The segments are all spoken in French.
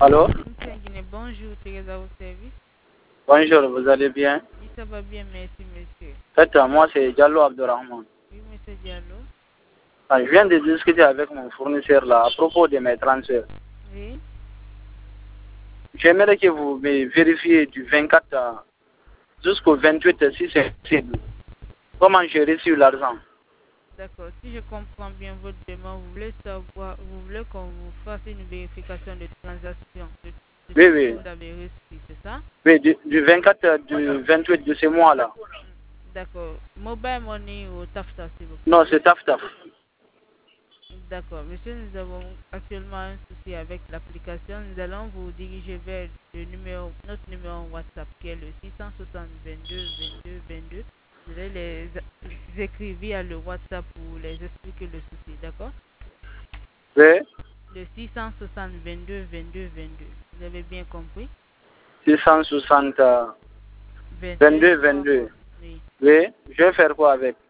Allô? Monsieur Guinée, bonjour, Thérèse à vos services. Bonjour, vous allez bien? Oui, ça va bien, merci, monsieur. En fait, moi, c'est Diallo Abdurrahman. Oui, monsieur Diallo. Je viens de discuter avec mon fournisseur là à propos de mes transferts. Oui. J'aimerais que vous me vérifiez du 24 jusqu'au 28 si c'est possible. Comment j'ai reçu l'argent? D'accord. Si je comprends bien votre demande, vous voulez qu'on vous fasse une vérification de transaction de tout Oui, ce que oui. vous avez reçu, c'est ça? Oui, du 24 du 28 de ce mois-là. D'accord. Mobile money ou TAFTA, s'il vous plaît. Non, c'est taf taf. D'accord. Monsieur, nous avons actuellement un souci avec l'application. Nous allons vous diriger vers notre numéro WhatsApp qui est le 660 22 22 22. Vous allez les écrire via le WhatsApp pour les expliquer le souci, d'accord? Oui, Le 660 22 22 22. Vous avez bien compris? 660 22 22 trois 22. fois. Oui. Oui, je vais faire quoi avec?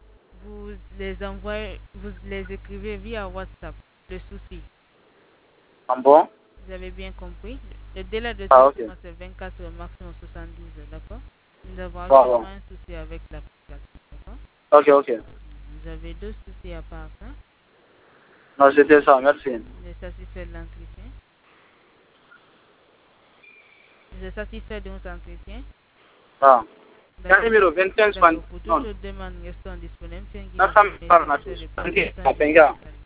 Vous les écrivez via WhatsApp. Le souci. Ah bon? Vous avez bien compris? Le délai de Ah, ok. traitement, c'est 24 heures, maximum 72 heures, d'accord? Nous avons Bon, bon. actuellement un souci avec l'application, d'accord? Ok, ok. Vous avez deux soucis à part ça. Non, c'était ça, merci. Vous êtes satisfait de l'entretien? Vous êtes satisfait de notre entretien? Ah. Un D'accord. numéro 25 D'accord. Pour toute non. autre demande, restons disponibles. C'est un Non, guinée ça me parle, satisfait de passer Nanti, un message Apenga. vocal.